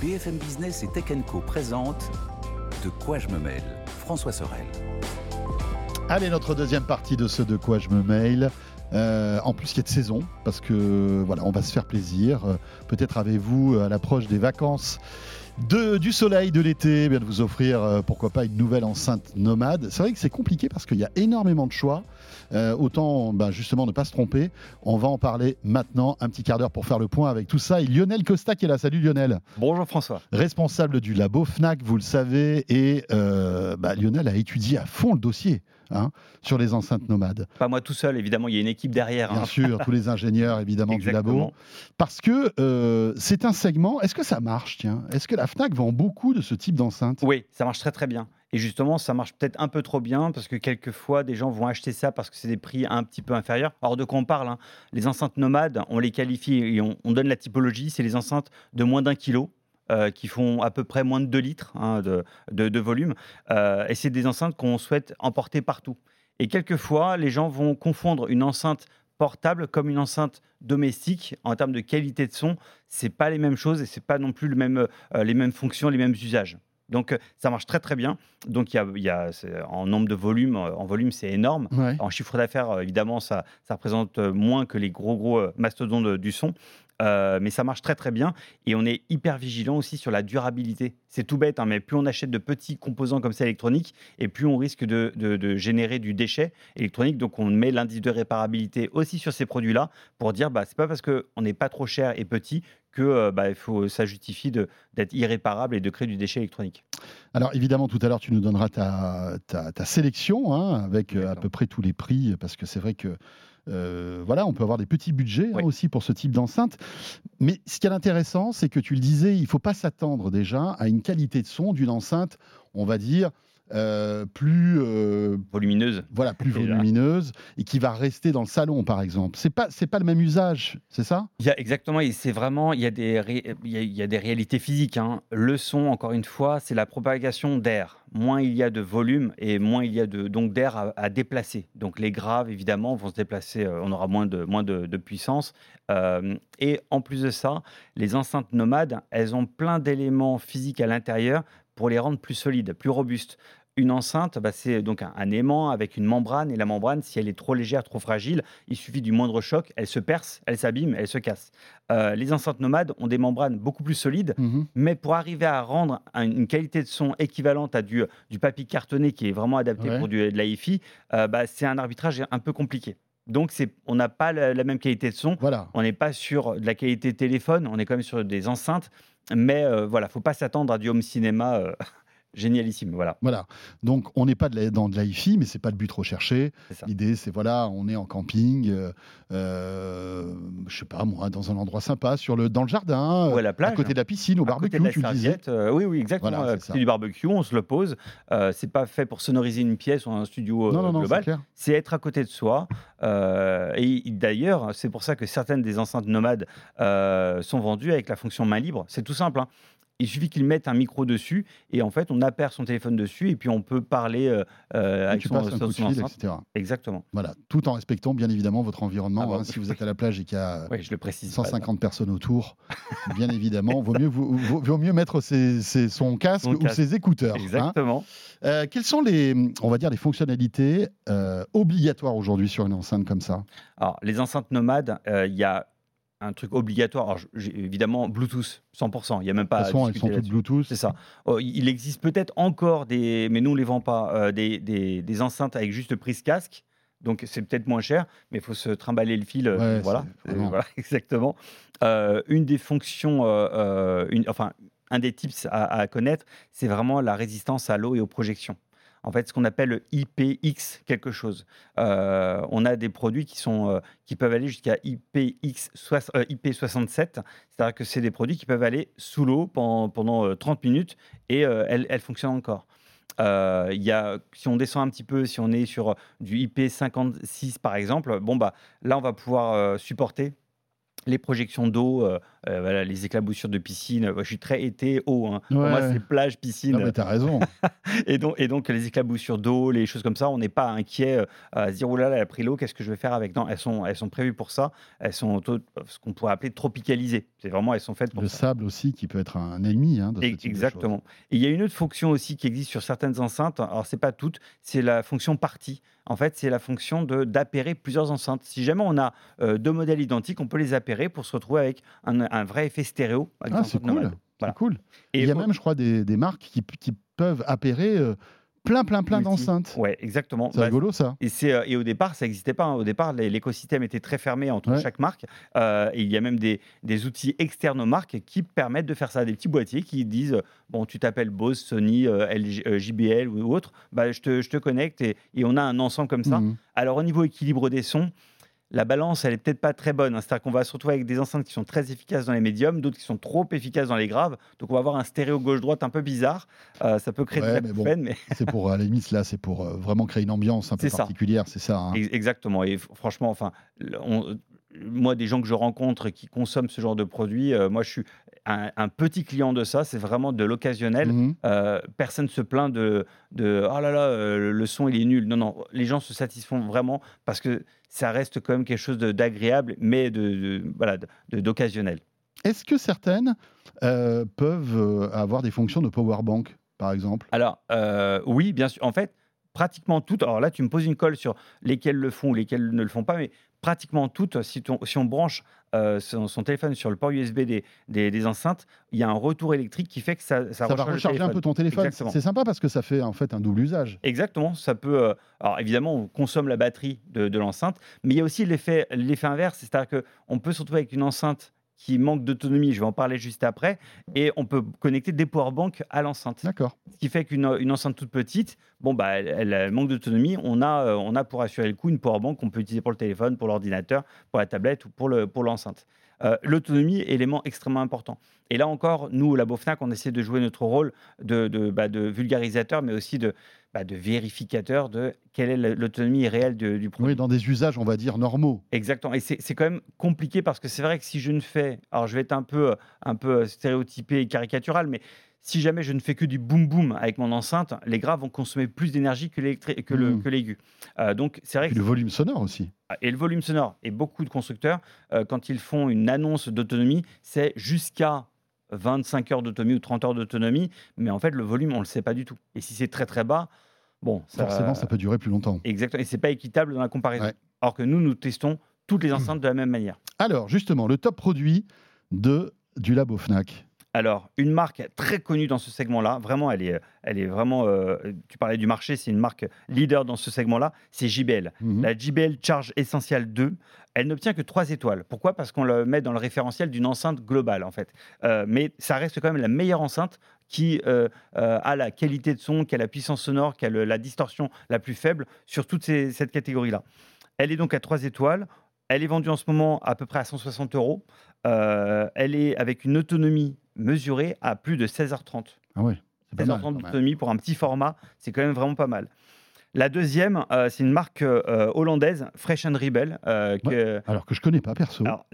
BFM Business et Tech Co présente De quoi je me mêle, François Sorel. Allez, notre deuxième partie de ce De quoi je me mêle. En plus, il y a de saison, parce que voilà, on va se faire plaisir. Peut-être avez-vous, à l'approche des vacances, du soleil, de l'été, bien de vous offrir, pourquoi pas, une nouvelle enceinte nomade. C'est vrai que c'est compliqué parce qu'il y a énormément de choix. Autant justement ne pas se tromper. On va en parler maintenant, un petit quart d'heure pour faire le point avec tout ça. Et Lionel Costa qui est là. Salut Lionel. Bonjour François. Responsable du labo Fnac, vous le savez. Et Lionel a étudié à fond le dossier sur les enceintes nomades. Pas moi tout seul, évidemment, il y a une équipe derrière. Bien sûr, tous les ingénieurs évidemment du labo. Parce que c'est un segment, est-ce que ça marche, tiens ? Est-ce que la Fnac vend beaucoup de ce type d'enceinte ? Oui, ça marche très très bien. Et justement, ça marche peut-être un peu trop bien parce que quelquefois, des gens vont acheter ça parce que c'est des prix un petit peu inférieurs. Alors de quoi on parle, Les enceintes nomades, on les qualifie et on donne la typologie, c'est les enceintes de moins d'1 kilo. Qui font à peu près moins de 2 litres de volume. Et c'est des enceintes qu'on souhaite emporter partout. Et quelquefois, les gens vont confondre une enceinte portable comme une enceinte domestique. En termes de qualité de son, ce n'est pas les mêmes choses et ce n'est pas non plus les mêmes fonctions, les mêmes usages. Donc, ça marche très, très bien. Donc, en nombre de volumes, en volume, c'est énorme. Ouais. En chiffre d'affaires, évidemment, ça représente moins que les gros mastodontes du son. Mais ça marche très très bien et on est hyper vigilant aussi sur la durabilité. C'est tout bête, mais plus on achète de petits composants comme ça électroniques et plus on risque de générer du déchet électronique. Donc on met l'indice de réparabilité aussi sur ces produits-là pour dire c'est pas parce qu'on n'est pas trop cher et petit que ça justifie d'être irréparable et de créer du déchet électronique. Alors évidemment, tout à l'heure, tu nous donneras ta sélection avec à peu près tous les prix, parce que c'est vrai que on peut avoir des petits budgets aussi pour ce type d'enceinte. Mais ce qui est intéressant, c'est que tu le disais, il ne faut pas s'attendre déjà à une qualité de son d'une enceinte, on va dire, plus volumineuse. Voilà, plus volumineuse et qui va rester dans le salon, par exemple. C'est pas le même usage, c'est ça ? Exactement, et c'est vraiment, il y a des réalités physiques. Le son, encore une fois, c'est la propagation d'air. Moins il y a de volume et moins il y a donc d'air à déplacer. Donc les graves, évidemment, vont se déplacer, on aura moins de puissance. Et en plus de ça, les enceintes nomades, elles ont plein d'éléments physiques à l'intérieur pour les rendre plus solides, plus robustes. Une enceinte, c'est donc un aimant avec une membrane. Et la membrane, si elle est trop légère, trop fragile, il suffit du moindre choc, elle se perce, elle s'abîme, elle se casse. Les enceintes nomades ont des membranes beaucoup plus solides, mais pour arriver à rendre une qualité de son équivalente à du papier cartonné qui est vraiment adapté pour de la hi-fi, c'est un arbitrage un peu compliqué. Donc, on n'a pas la même qualité de son. Voilà. On n'est pas sur de la qualité téléphone, on est quand même sur des enceintes. Mais il ne faut pas s'attendre à du home cinéma génialissime. Voilà. Donc, on n'est pas dans de la hi-fi, mais ce n'est pas le but recherché. L'idée, c'est on est en camping, je ne sais pas moi, dans un endroit sympa, dans le jardin, ou à la plage, à côté de la piscine, au barbecue, tu le disais. Oui, exactement. À côté du barbecue, on se le pose. Ce n'est pas fait pour sonoriser une pièce ou un studio global. C'est être à côté de soi. Et d'ailleurs, c'est pour ça que certaines des enceintes nomades sont vendues avec la fonction main libre. C'est tout simple. Il suffit qu'ils mettent un micro dessus et en fait, on appaire son téléphone dessus et puis on peut parler avec son fil, etc. Exactement. Voilà, tout en respectant bien évidemment votre environnement. Si vous êtes à la plage et qu'il y a 150 personnes autour, bien évidemment, vaut mieux mettre son casque ou ses écouteurs. Exactement. Quelles sont les fonctionnalités obligatoires aujourd'hui sur une enceinte comme ça ? Alors, les enceintes nomades, il y a un truc obligatoire. Alors, évidemment, Bluetooth, 100%. Il n'y a même pas à discuter. Elles sont toutes Bluetooth. C'est ça. Il existe peut-être encore mais nous, on ne les vend pas, des enceintes avec juste prise casque. Donc, c'est peut-être moins cher, mais il faut se trimballer le fil. Voilà, exactement. Une des fonctions, un des tips à connaître, c'est vraiment la résistance à l'eau et aux projections. En fait, ce qu'on appelle le IPX quelque chose. On a des produits qui peuvent aller jusqu'à IP67, c'est-à-dire que c'est des produits qui peuvent aller sous l'eau pendant 30 minutes et elles fonctionnent encore. Si on descend un petit peu, si on est sur du IP56 par exemple, là on va pouvoir supporter les projections d'eau voilà, les éclaboussures de piscine. Moi, je suis très été eau. Hein. Pour Ouais, moi, ouais. c'est plage, Non, piscine. mais t'as raison. Et donc, les éclaboussures d'eau, les choses comme ça, on n'est pas inquiet à se dire oh là là, elle a pris l'eau, qu'est-ce que je vais faire avec? Non, elles sont prévues pour ça. Elles sont ce qu'on pourrait appeler tropicalisées. C'est vraiment, elles sont faites pour Le ça. sable aussi, qui peut être un ennemi de ce type de choses. Exactement. Et il y a une autre fonction aussi qui existe sur certaines enceintes. Alors, c'est pas toutes, c'est la fonction partie. En fait, c'est la fonction d'appairer plusieurs enceintes. Si jamais on a deux modèles identiques, on peut les appairer pour se retrouver avec un vrai effet stéréo. Avec des Ah, c'est enceintes nomades. cool. Voilà. C'est cool. Et Il y a même, je crois, des marques qui peuvent appairer plein d'enceintes. Ouais, exactement. C'est rigolo, ça. Et au départ, ça n'existait pas. Hein. Au départ, l'écosystème était très fermé entre Ouais. chaque marque. Et il y a même des outils externes aux marques qui permettent de faire ça. Des petits boîtiers qui disent bon, tu t'appelles Bose, Sony, LG, JBL ou autre, bah, je te connecte et on a un ensemble comme ça. Mhm. Alors, au niveau équilibre des sons, la balance, elle est peut-être pas très bonne. Hein. C'est-à-dire qu'on va se retrouver avec des enceintes qui sont très efficaces dans les médiums, d'autres qui sont trop efficaces dans les graves. Donc, on va avoir un stéréo gauche-droite un peu bizarre. Ça peut créer Ouais, des mais bon. acouphènes, mais C'est pour, à la limite, là, c'est pour vraiment créer une ambiance un peu C'est ça. particulière, c'est ça. Hein. Exactement. Et franchement, enfin, moi, des gens que je rencontre qui consomment ce genre de produit, moi, je suis un petit client de ça. C'est vraiment de l'occasionnel. Mhm. Personne ne se plaint de oh là là, le son il est nul. Non, non, les gens se satisfont vraiment parce que ça reste quand même quelque chose d'agréable, mais d'occasionnel. Est-ce que certaines peuvent avoir des fonctions de power bank, par exemple? Alors, oui, bien sûr. En fait, pratiquement toutes. Alors là, tu me poses une colle sur lesquelles le font ou lesquelles ne le font pas, mais pratiquement toutes, si on branche son téléphone sur le port USB des enceintes, il y a un retour électrique qui fait que ça Ça va recharge le recharger un téléphone. peu ton téléphone. Exactement. C'est sympa parce que ça fait en fait un double usage. Exactement, ça peut. Alors évidemment, on consomme la batterie de l'enceinte, mais il y a aussi l'effet inverse, c'est-à-dire qu'on peut se retrouver avec une enceinte qui manque d'autonomie, je vais en parler juste après, et on peut connecter des powerbanks à l'enceinte. D'accord. Ce qui fait qu'une enceinte toute petite, bon, bah, elle manque d'autonomie, on a pour assurer le coup une powerbank qu'on peut utiliser pour le téléphone, pour l'ordinateur, pour la tablette ou pour l'enceinte. L'autonomie, élément extrêmement important. Et là encore, nous, au Labo Fnac, on essaie de jouer notre rôle de vulgarisateur, mais aussi de vérificateur de quelle est l'autonomie réelle du produit. Oui, dans des usages, on va dire, normaux. Exactement. Et c'est quand même compliqué parce que c'est vrai que si je ne fais... Alors, je vais être un peu stéréotypé et caricatural, mais si jamais je ne fais que du boom-boom avec mon enceinte, les graves vont consommer plus d'énergie que l'aigu. Donc, c'est vrai Puis que... le volume sonore aussi. Et le volume sonore. Et beaucoup de constructeurs, quand ils font une annonce d'autonomie, c'est jusqu'à 25 heures d'autonomie ou 30 heures d'autonomie. Mais en fait, le volume, on ne le sait pas du tout. Et si c'est très, très bas, bon... Forcément, ça peut durer plus longtemps. Exactement. Et ce n'est pas équitable dans la comparaison. Ouais. Alors que nous testons toutes les enceintes de la même manière. Alors, justement, le top produit du Labo Fnac. Alors, une marque très connue dans ce segment-là, vraiment, elle est vraiment... tu parlais du marché, c'est une marque leader dans ce segment-là, c'est JBL. Mhm. La JBL Charge Essential 2, elle n'obtient que 3 étoiles. Pourquoi? Parce qu'on le met dans le référentiel d'une enceinte globale, en fait. Mais ça reste quand même la meilleure enceinte qui a la qualité de son, qui a la puissance sonore, qui a la distorsion la plus faible sur toute cette catégorie-là. Elle est donc à 3 étoiles. Elle est vendue en ce moment à peu près à 160 €. Elle est avec une autonomie mesurée à plus de 16h30. Ah ouais, c'est pas mal. 16h30 quand même. d'autonomie pour un petit format, c'est quand même vraiment pas mal. La deuxième, c'est une marque hollandaise, Fresh and Rebel. Alors que je connais pas perso. Alors,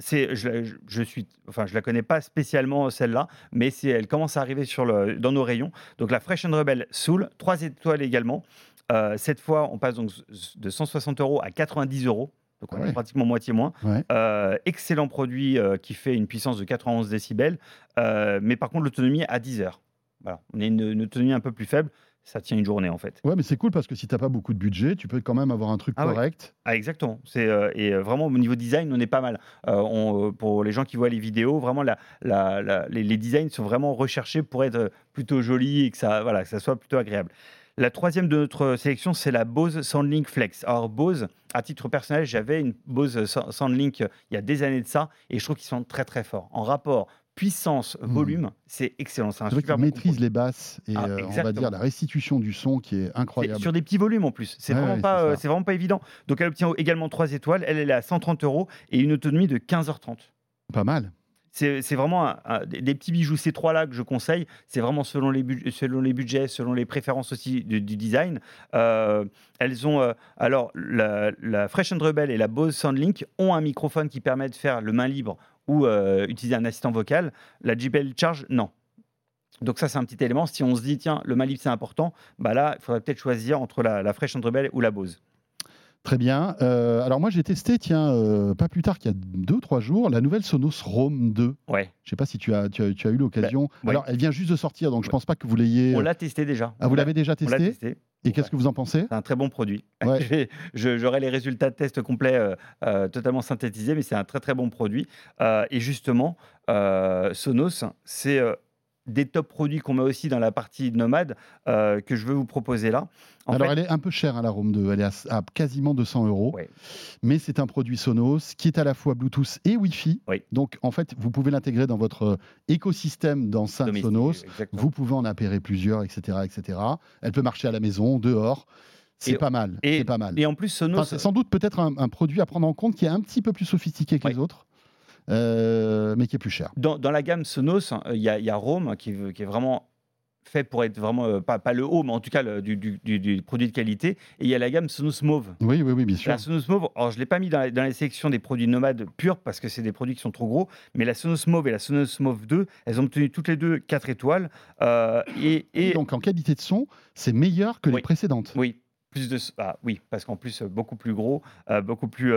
je la connais pas spécialement celle-là, mais elle commence à arriver dans nos rayons. Donc la Fresh and Rebel Soul, 3 étoiles également. Cette fois, on passe donc de 160 € à 90 €. Donc, on est pratiquement moitié moins. Ouais. Excellent produit qui fait une puissance de 91 décibels. Mais par contre, l'autonomie à 10 heures. Voilà. On a une autonomie un peu plus faible. Ça tient une journée, en fait. Ouais, mais c'est cool parce que si tu n'as pas beaucoup de budget, tu peux quand même avoir un truc correct. Ah, exactement. Et vraiment, au niveau design, on est pas mal. Pour les gens qui voient les vidéos, vraiment, les designs sont vraiment recherchés pour être plutôt jolis et que ça soit plutôt agréable. La troisième de notre sélection, c'est la Bose SoundLink Flex. Alors Bose, à titre personnel, j'avais une Bose SoundLink il y a des années de ça, et je trouve qu'ils sont très très forts. En rapport puissance, volume, c'est excellent. C'est un super Ils maîtrisent les basses et on va exactement. dire la restitution du son qui est incroyable. Sur des petits volumes en plus. C'est vraiment pas évident. Donc elle obtient également 3 étoiles. Elle est à 130 € et une autonomie de 15h30. Pas mal. C'est vraiment des petits bijoux. Ces trois-là que je conseille, c'est vraiment selon les budgets, selon les préférences aussi du design. Elles ont alors la Fresh and Rebel et la Bose SoundLink ont un microphone qui permet de faire le main libre ou utiliser un assistant vocal. La JBL Charge, non. Donc ça, c'est un petit élément. Si on se dit, tiens, le Malib, c'est important, bah là, il faudrait peut-être choisir entre la Fresh Rebel ou la Bose. Très bien. Alors moi, j'ai testé, pas plus tard qu'il y a 2-3 jours, la nouvelle Sonos Roam 2. Ouais. Je ne sais pas si tu as eu l'occasion. Ouais. Alors, elle vient juste de sortir, donc je ne pense pas que vous l'ayez... On l'a testé déjà. Ah, vous l'avez déjà testé ? On l'a testé. Et qu'est-ce que vous en pensez ? C'est un très bon produit. Ouais. J'aurai les résultats de test complets totalement synthétisés, mais c'est un très très bon produit. Et justement, Sonos, c'est des top produits qu'on met aussi dans la partie nomade que je veux vous proposer là. Alors, elle est un peu chère, hein, la Roam 2. Elle est à quasiment 200 €. Ouais. Mais c'est un produit Sonos qui est à la fois Bluetooth et Wi-Fi. Oui. Donc, en fait, vous pouvez l'intégrer dans votre écosystème d'enceintes Domestique, Sonos. exactement. Vous pouvez en appairer plusieurs, etc., etc. Elle peut marcher à la maison, dehors. C'est pas mal. C'est pas mal. Et en plus, Sonos... Enfin, c'est sans doute peut-être un produit à prendre en compte qui est un petit peu plus sophistiqué que les autres, mais qui est plus cher. Dans la gamme Sonos, il y a Roam qui est vraiment fait pour être vraiment, pas le haut, mais en tout cas du produit de qualité. Et il y a la gamme Sonos Mauve. Oui, bien sûr. La Sonos Mauve, alors je ne l'ai pas mis dans les sélections des produits nomades purs parce que c'est des produits qui sont trop gros, mais la Sonos Mauve et la Sonos Mauve 2, elles ont obtenu toutes les deux 4 étoiles. Et donc en qualité de son, c'est meilleur que les précédentes. Oui. Oui, parce qu'en plus, beaucoup plus gros, beaucoup plus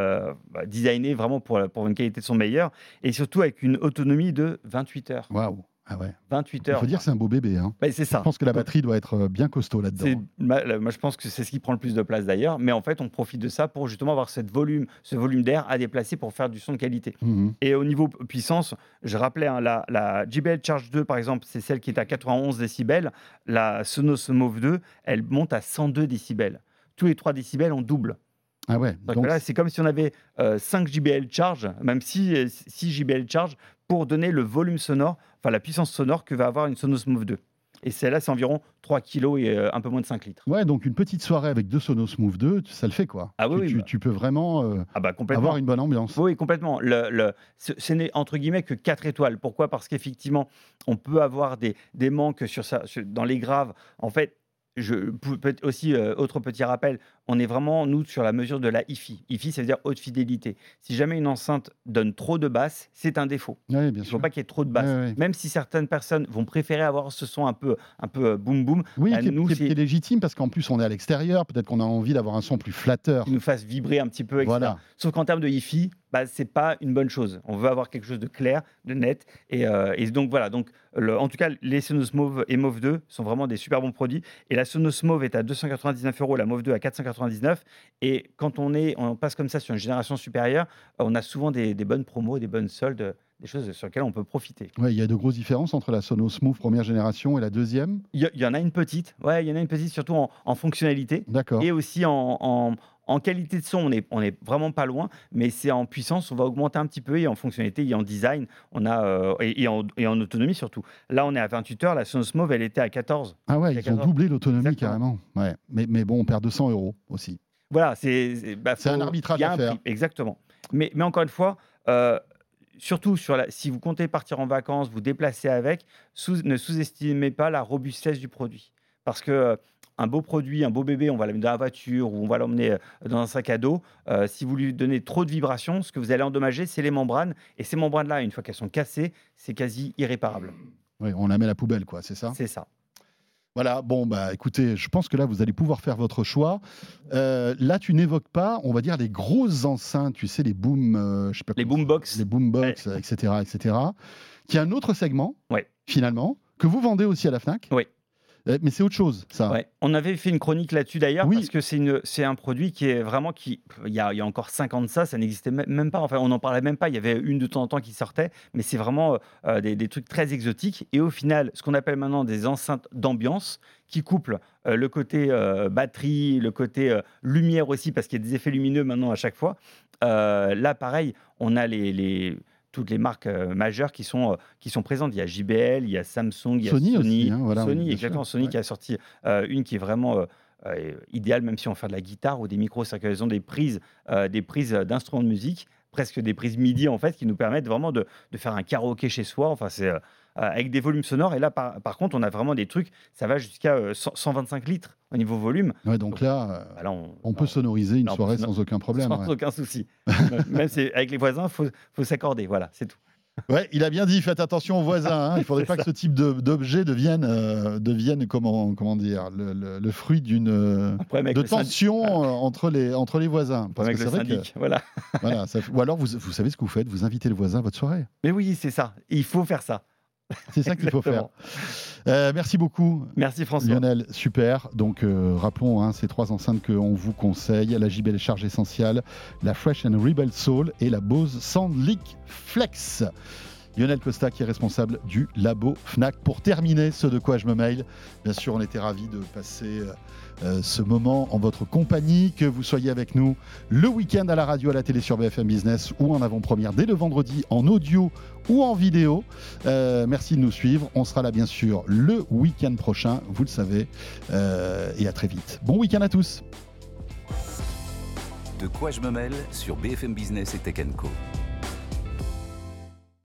designé vraiment pour une qualité de son meilleure, et surtout avec une autonomie de 28 heures. Waouh! Ah ouais. 28 heures. Il faut dire que c'est un beau bébé. Hein. C'est ça. Je pense que la batterie doit être bien costaud là-dedans. Moi, je pense que c'est ce qui prend le plus de place d'ailleurs, mais en fait, on profite de ça pour justement avoir ce volume d'air à déplacer pour faire du son de qualité. Et au niveau puissance, je rappelais, hein, la JBL Charge 2, par exemple, c'est celle qui est à 91 décibels. La Sonos Mauve 2, elle monte à 102 décibels. Tous les 3 décibels, on double. Ah ouais. Donc là, c'est comme si on avait 5 JBL Charge, même 6 JBL Charge, pour donner le volume sonore, enfin la puissance sonore que va avoir une Sonos Mauve 2. Et celle-là, c'est environ 3 kg et un peu moins de 5 litres. Ouais, donc une petite soirée avec 2 Sonos Mauve 2, ça le fait quoi. Ah oui, tu peux vraiment avoir une bonne ambiance. Oui, complètement. Ce n'est entre guillemets que 4 étoiles. Pourquoi ? Parce qu'effectivement, on peut avoir des manques dans les graves. En fait, peut-être aussi, autre petit rappel, on est vraiment, nous, sur la mesure de la hi-fi. Hi-fi, ça veut dire haute fidélité. Si jamais une enceinte donne trop de basses, c'est un défaut. Oui, Il ne faut pas qu'il y ait trop de basses. Même si certaines personnes vont préférer avoir ce son un peu boum boum. Oui, qui est légitime parce qu'en plus, on est à l'extérieur. Peut-être qu'on a envie d'avoir un son plus flatteur. Qui nous fasse vibrer un petit peu, etc. Voilà. Sauf qu'en termes de hi-fi, ce n'est pas une bonne chose. On veut avoir quelque chose de clair, de net. Et donc, voilà. Donc, en tout cas, les Sonos Mauve et Mauve 2 sont vraiment des super bons produits. Et la Sonos Mauve est à 299 €, la Mauve 2 à 499. Et quand on passe comme ça sur une génération supérieure, on a souvent des bonnes promos, des bonnes soldes, des choses sur lesquelles on peut profiter. Ouais, il y a de grosses différences entre la Sonos Mauve première génération et la deuxième. Il y en a une petite. Ouais, il y en a une petite, surtout en fonctionnalité. D'accord. Et aussi en qualité de son, on est vraiment pas loin, mais c'est en puissance, on va augmenter un petit peu, et en fonctionnalité, et en design, on a et en autonomie surtout. Là, on est à 28 heures, la Sonos Mauve, elle était à 14. Ah ouais, ils ont doublé l'autonomie. Exactement. Carrément. Ouais. Mais bon, on perd 200 € aussi. Voilà, c'est un arbitrage à faire. Exactement. Mais encore une fois, surtout si vous comptez partir en vacances, vous déplacer avec, ne sous-estimez pas la robustesse du produit. Parce que un beau produit, un beau bébé, on va l'amener dans la voiture ou on va l'emmener dans un sac à dos. Si vous lui donnez trop de vibrations, ce que vous allez endommager, c'est les membranes. Et ces membranes-là, une fois qu'elles sont cassées, c'est quasi irréparable. Oui, on la met à la poubelle, quoi, c'est ça ? C'est ça. Voilà, bon, écoutez, je pense que là, vous allez pouvoir faire votre choix. Là, tu n'évoques pas, on va dire, les grosses enceintes, tu sais, les boom... les boombox. Les boombox, ouais. etc., qui est un autre segment, finalement, que vous vendez aussi à la FNAC. Oui. Mais c'est autre chose, ça. Ouais. On avait fait une chronique là-dessus d'ailleurs, parce que c'est un produit qui est vraiment... Il y a encore 5 ans de ça n'existait même pas. Enfin, on n'en parlait même pas. Il y avait une de temps en temps qui sortait, mais c'est vraiment des trucs très exotiques. Et au final, ce qu'on appelle maintenant des enceintes d'ambiance, qui couplent le côté batterie, le côté lumière aussi, parce qu'il y a des effets lumineux maintenant à chaque fois. Là, pareil, on a toutes les marques majeures qui sont présentes. Il y a JBL, il y a Samsung, il y a Sony. Aussi, hein, voilà, Sony, exactement. Sony qui a sorti une qui est vraiment idéale, même si on fait de la guitare ou des micros. C'est-à-dire qu'elles ont des prises d'instruments de musique presque des prises MIDI en fait qui nous permettent vraiment de faire un karaoké chez soi. Enfin, c'est avec des volumes sonores. Et là, par contre, on a vraiment des trucs, ça va jusqu'à 125 litres au niveau volume. Ouais, donc là, Là, on peut sonoriser une là, on soirée peut sans aucun problème. sans Ouais. aucun souci. Même avec les voisins, faut s'accorder. Voilà, c'est tout. Ouais, il a bien dit, faites attention aux voisins. Hein. Il ne faudrait pas que ce type d'objet devienne comment dire, le fruit d'une de tension entre les voisins. Parce que c'est vrai que voilà. Voilà, ou alors vous savez ce que vous faites, vous invitez le voisin à votre soirée. Mais oui, c'est ça. Il faut faire ça. C'est ça qu'il faut faire. Merci beaucoup. Merci François. Lionel, super. Donc rappelons ces 3 enceintes qu'on vous conseille, la JBL Charge Essential, la Fresh and Rebel Soul et la Bose Soundlink Flex. Lionel Costa qui est responsable du labo Fnac. Pour terminer ce De quoi je me mail, bien sûr on était ravis de passer ce moment en votre compagnie, que vous soyez avec nous le week-end à la radio, à la télé sur BFM Business ou en avant-première dès le vendredi en audio ou en vidéo. Merci de nous suivre, on sera là bien sûr le week-end prochain, vous le savez, et à très vite. Bon week-end à tous. De quoi je me mêle sur BFM Business et Tech & Co.